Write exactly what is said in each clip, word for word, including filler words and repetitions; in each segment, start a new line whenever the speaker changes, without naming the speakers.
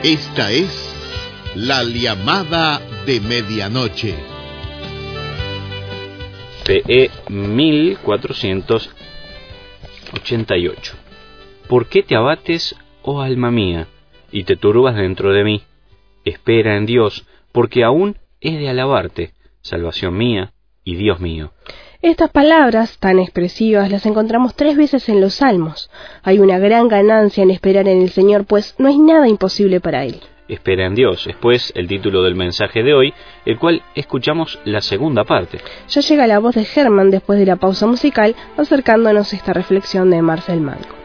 Esta es la llamada de medianoche.
P E mil cuatrocientos ochenta y ocho. ¿Por qué te abates, oh alma mía, y te turbas dentro de mí? Espera en Dios, porque aún he de alabarte, salvación mía y Dios mío.
Estas palabras tan expresivas las encontramos tres veces en los Salmos. Hay una gran ganancia en esperar en el Señor, pues no hay nada imposible para Él.
Espera en Dios es pues el título del mensaje de hoy, el cual escuchamos la segunda parte.
Ya llega la voz de Germán después de la pausa musical, acercándonos a esta reflexión de Marcel Malcolm.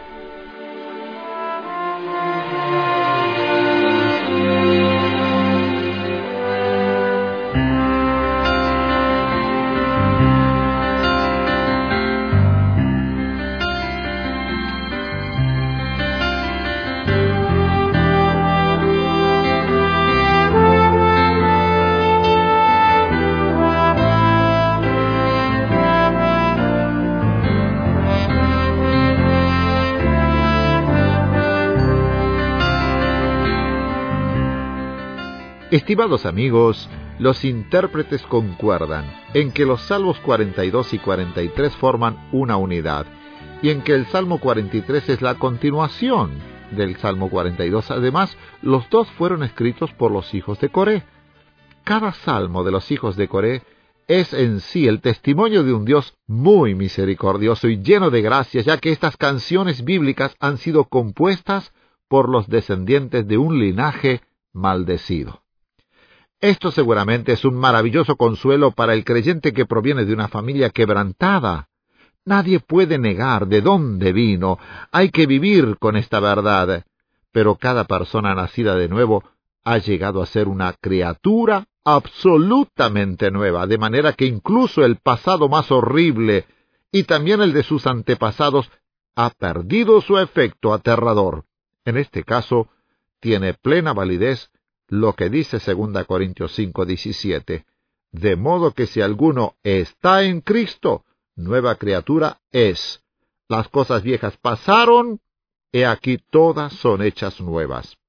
Estimados amigos, los intérpretes concuerdan en que los Salmos cuarenta y dos y cuarenta y tres forman una unidad, y en que el Salmo cuarenta y tres es la continuación del Salmo cuarenta y dos. Además, los dos fueron escritos por los hijos de Coré. Cada salmo de los hijos de Coré es en sí el testimonio de un Dios muy misericordioso y lleno de gracia, ya que estas canciones bíblicas han sido compuestas por los descendientes de un linaje maldecido. Esto seguramente es un maravilloso consuelo para el creyente que proviene de una familia quebrantada. Nadie puede negar de dónde vino. Hay que vivir con esta verdad. Pero cada persona nacida de nuevo ha llegado a ser una criatura absolutamente nueva, de manera que incluso el pasado más horrible y también el de sus antepasados ha perdido su efecto aterrador. En este caso, tiene plena validez lo que dice segunda Corintios cinco diecisiete, de modo que si alguno está en Cristo, nueva criatura es. Las cosas viejas pasaron, he aquí todas son hechas nuevas.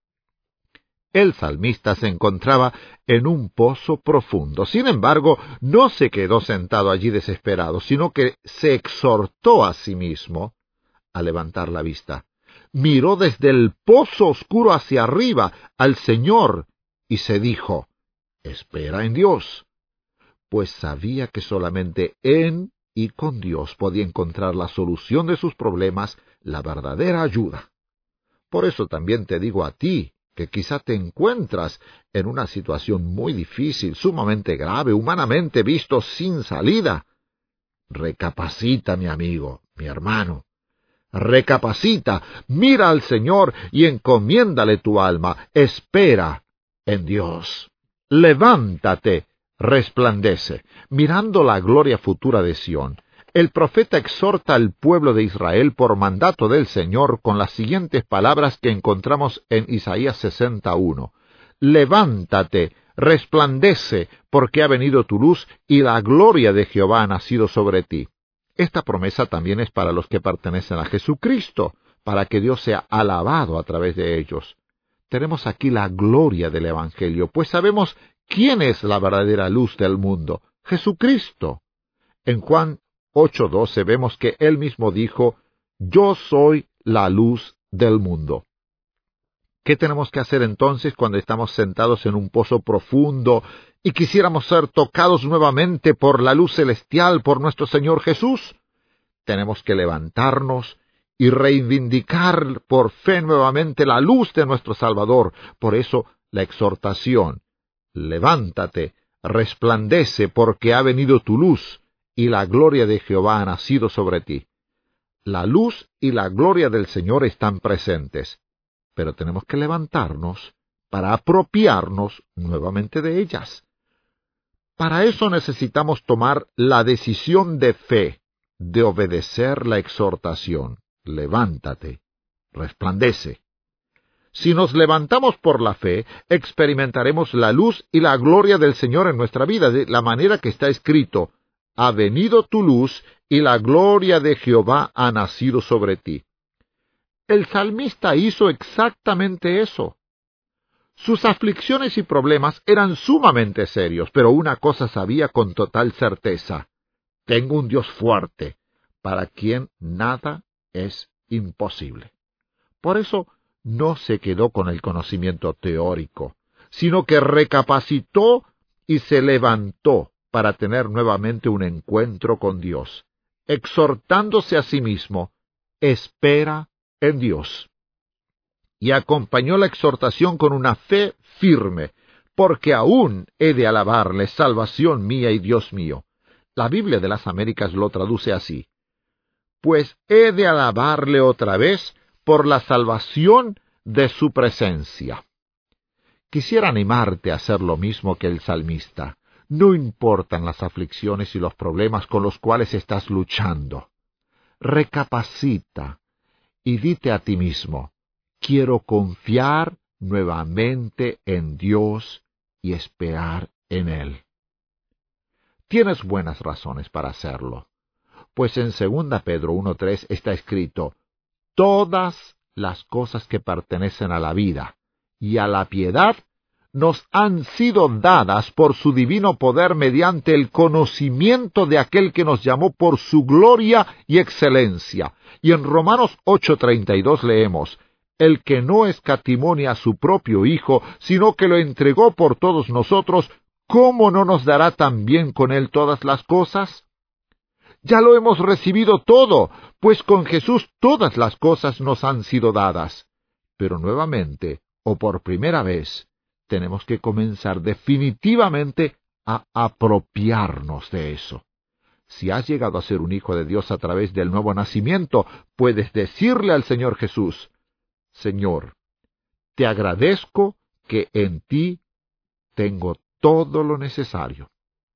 El salmista se encontraba en un pozo profundo. Sin embargo, no se quedó sentado allí desesperado, sino que se exhortó a sí mismo a levantar la vista. Miró desde el pozo oscuro hacia arriba al Señor y se dijo, espera en Dios, pues sabía que solamente en y con Dios podía encontrar la solución de sus problemas, la verdadera ayuda. Por eso también te digo a ti, que quizá te encuentras en una situación muy difícil, sumamente grave, humanamente visto, sin salida. Recapacita, mi amigo, mi hermano. Recapacita, mira al Señor y encomiéndale tu alma. Espera en Dios. Levántate, resplandece. Mirando la gloria futura de Sión, el profeta exhorta al pueblo de Israel por mandato del Señor con las siguientes palabras que encontramos en Isaías sesenta y uno. Levántate, resplandece, porque ha venido tu luz y la gloria de Jehová ha nacido sobre ti. Esta promesa también es para los que pertenecen a Jesucristo, para que Dios sea alabado a través de ellos. Tenemos aquí la gloria del Evangelio, pues sabemos quién es la verdadera luz del mundo, Jesucristo. En Juan ocho doce vemos que él mismo dijo, yo soy la luz del mundo. ¿Qué tenemos que hacer entonces cuando estamos sentados en un pozo profundo y quisiéramos ser tocados nuevamente por la luz celestial, por nuestro Señor Jesús? Tenemos que levantarnos y reivindicar por fe nuevamente la luz de nuestro Salvador. Por eso la exhortación, levántate, resplandece, porque ha venido tu luz, y la gloria de Jehová ha nacido sobre ti. La luz y la gloria del Señor están presentes, pero tenemos que levantarnos para apropiarnos nuevamente de ellas. Para eso necesitamos tomar la decisión de fe, de obedecer la exhortación. Levántate, resplandece. Si nos levantamos por la fe, experimentaremos la luz y la gloria del Señor en nuestra vida, de la manera que está escrito, ha venido tu luz y la gloria de Jehová ha nacido sobre ti. El salmista hizo exactamente eso. Sus aflicciones y problemas eran sumamente serios, pero una cosa sabía con total certeza: tengo un Dios fuerte, para quien nada es imposible. Por eso no se quedó con el conocimiento teórico, sino que recapacitó y se levantó para tener nuevamente un encuentro con Dios, exhortándose a sí mismo: espera en Dios. Y acompañó la exhortación con una fe firme, porque aún he de alabarle, salvación mía y Dios mío. La Biblia de las Américas lo traduce así: pues he de alabarle otra vez por la salvación de su presencia. Quisiera animarte a hacer lo mismo que el salmista. No importan las aflicciones y los problemas con los cuales estás luchando. Recapacita y dite a ti mismo: quiero confiar nuevamente en Dios y esperar en Él. Tienes buenas razones para hacerlo, pues en segunda Pedro uno tres está escrito: todas las cosas que pertenecen a la vida y a la piedad nos han sido dadas por su divino poder mediante el conocimiento de aquel que nos llamó por su gloria y excelencia. Y en Romanos ocho treinta y dos leemos: el que no escatimó ni a su propio Hijo, sino que lo entregó por todos nosotros, ¿cómo no nos dará también con él todas las cosas? Ya lo hemos recibido todo, pues con Jesús todas las cosas nos han sido dadas. Pero nuevamente, o por primera vez, tenemos que comenzar definitivamente a apropiarnos de eso. Si has llegado a ser un hijo de Dios a través del nuevo nacimiento, puedes decirle al Señor Jesús: Señor, te agradezco que en ti tengo todo lo necesario.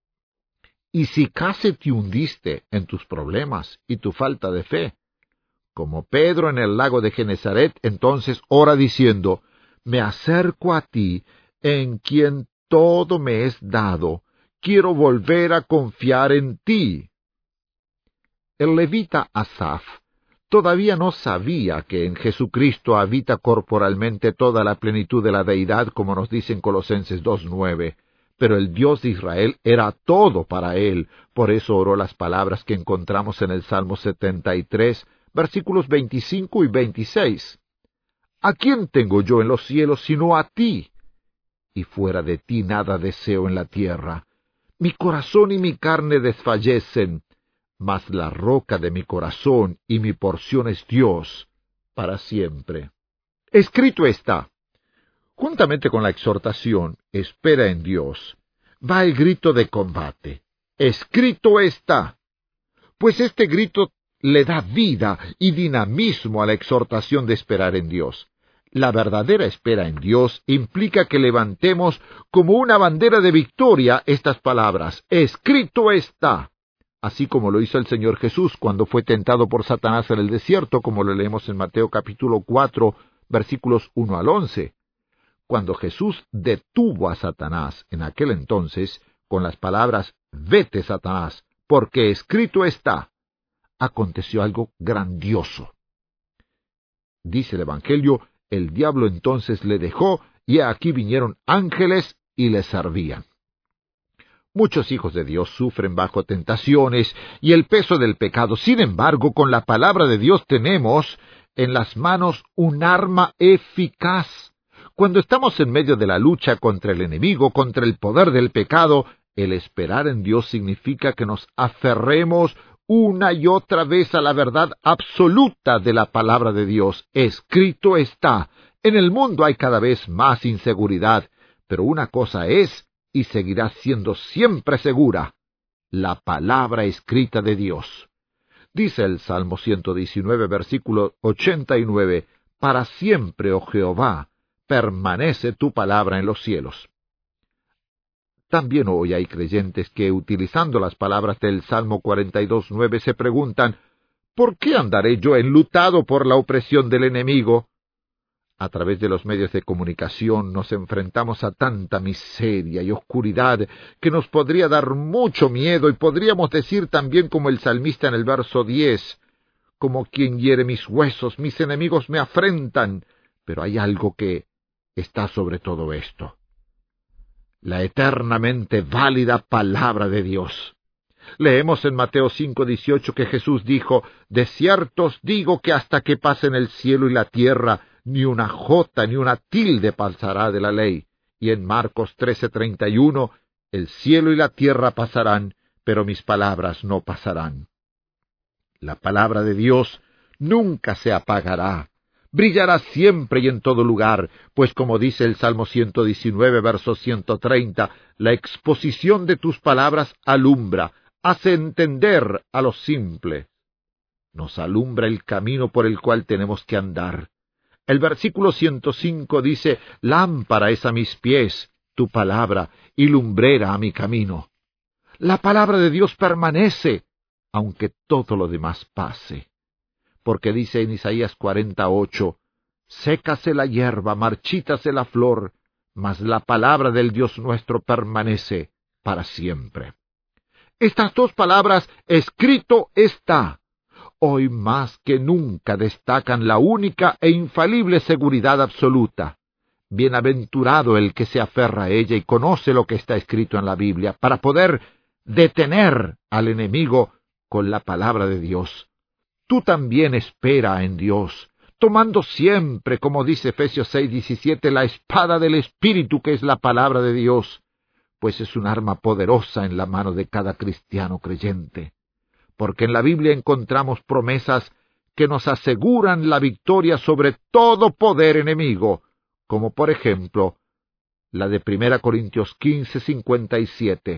Y si casi te hundiste en tus problemas y tu falta de fe, como Pedro en el lago de Genezaret, entonces ora diciendo: me acerco a ti, en quien todo me es dado, quiero volver a confiar en ti. El levita Asaf todavía no sabía que en Jesucristo habita corporalmente toda la plenitud de la deidad, como nos dice en Colosenses dos nueve, pero el Dios de Israel era todo para él. Por eso oró las palabras que encontramos en el Salmo setenta y tres, versículos veinticinco y veintiséis. ¿A quién tengo yo en los cielos sino a ti? Y fuera de ti nada deseo en la tierra. Mi corazón y mi carne desfallecen, mas la roca de mi corazón y mi porción es Dios para siempre. Escrito está. Juntamente con la exhortación, espera en Dios, va el grito de combate. Escrito está. Pues este grito le da vida y dinamismo a la exhortación de esperar en Dios. La verdadera espera en Dios implica que levantemos como una bandera de victoria estas palabras: escrito está. Así como lo hizo el Señor Jesús cuando fue tentado por Satanás en el desierto, como lo leemos en Mateo capítulo cuatro, versículos uno al once. Cuando Jesús detuvo a Satanás en aquel entonces, con las palabras: vete, Satanás, porque escrito está, aconteció algo grandioso. Dice el Evangelio: el diablo entonces le dejó, y aquí vinieron ángeles y le servían. Muchos hijos de Dios sufren bajo tentaciones y el peso del pecado. Sin embargo, con la palabra de Dios tenemos en las manos un arma eficaz. Cuando estamos en medio de la lucha contra el enemigo, contra el poder del pecado, el esperar en Dios significa que nos aferremos una y otra vez a la verdad absoluta de la palabra de Dios. Escrito está. En el mundo hay cada vez más inseguridad, pero una cosa es y seguirá siendo siempre segura: la palabra escrita de Dios. Dice el Salmo ciento diecinueve, versículo ochenta y nueve: para siempre, oh Jehová, permanece tu palabra en los cielos. También hoy hay creyentes que, utilizando las palabras del Salmo cuarenta y dos, nueve, se preguntan: ¿por qué andaré yo enlutado por la opresión del enemigo? A través de los medios de comunicación nos enfrentamos a tanta miseria y oscuridad que nos podría dar mucho miedo, y podríamos decir también como el salmista en el verso diez: como quien hiere mis huesos, mis enemigos me afrentan. Pero hay algo que está sobre todo esto: la eternamente válida palabra de Dios. Leemos en Mateo cinco dieciocho que Jesús dijo: de cierto os digo que hasta que pasen el cielo y la tierra, ni una jota ni una tilde pasará de la ley. Y en Marcos trece treinta y uno, el cielo y la tierra pasarán, pero mis palabras no pasarán. La palabra de Dios nunca se apagará, brillará siempre y en todo lugar, pues como dice el Salmo ciento diecinueve, verso ciento treinta, la exposición de tus palabras alumbra, hace entender a los simples. Nos alumbra el camino por el cual tenemos que andar. El versículo ciento cinco dice: lámpara es a mis pies tu palabra y lumbrera a mi camino. La palabra de Dios permanece, aunque todo lo demás pase. Porque dice en Isaías cuarenta ocho, sécase la hierba, marchítase la flor, mas la palabra del Dios nuestro permanece para siempre. Estas dos palabras, escrito está, hoy más que nunca destacan la única e infalible seguridad absoluta. Bienaventurado el que se aferra a ella y conoce lo que está escrito en la Biblia, para poder detener al enemigo con la palabra de Dios. Tú también espera en Dios, tomando siempre, como dice Efesios seis diecisiete, la espada del Espíritu, que es la palabra de Dios, pues es un arma poderosa en la mano de cada cristiano creyente. Porque en la Biblia encontramos promesas que nos aseguran la victoria sobre todo poder enemigo, como por ejemplo la de primera Corintios quince cincuenta y siete.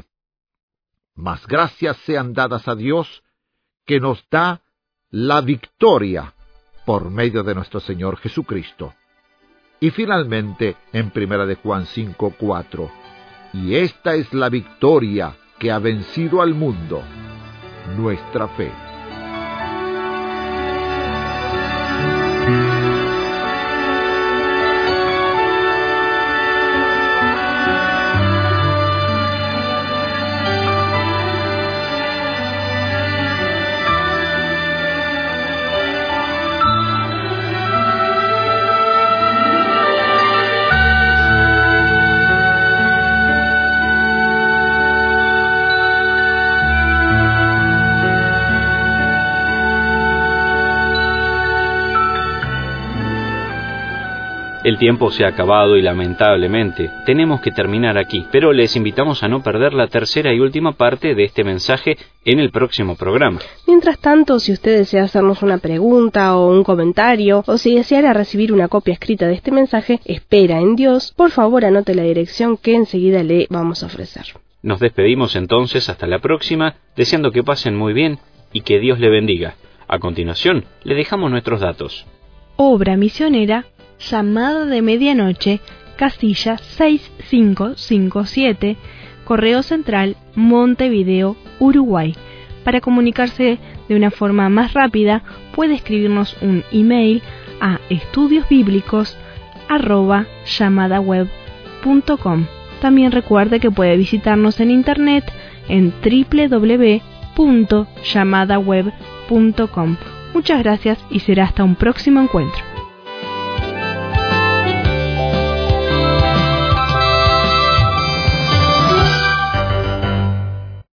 Mas gracias sean dadas a Dios, que nos da la victoria por medio de nuestro Señor Jesucristo. Y finalmente en primera de Juan cinco cuatro, y esta es la victoria que ha vencido al mundo, nuestra fe.
El tiempo se ha acabado y lamentablemente tenemos que terminar aquí, pero les invitamos a no perder la tercera y última parte de este mensaje en el próximo programa.
Mientras tanto, si usted desea hacernos una pregunta o un comentario, o si deseara recibir una copia escrita de este mensaje, Espera en Dios, por favor anote la dirección que enseguida le vamos a ofrecer.
Nos despedimos entonces hasta la próxima, deseando que pasen muy bien y que Dios le bendiga. A continuación, le dejamos nuestros datos.
Obra misionera, Llamada de Medianoche, casilla seis cinco cinco siete, Correo Central, Montevideo, Uruguay. Para comunicarse de una forma más rápida, puede escribirnos un email a estudiosbíblicos arroba llamadaweb punto com. También recuerde que puede visitarnos en internet en doble u doble u doble u punto llamadaweb punto com. Muchas gracias y será hasta un próximo encuentro.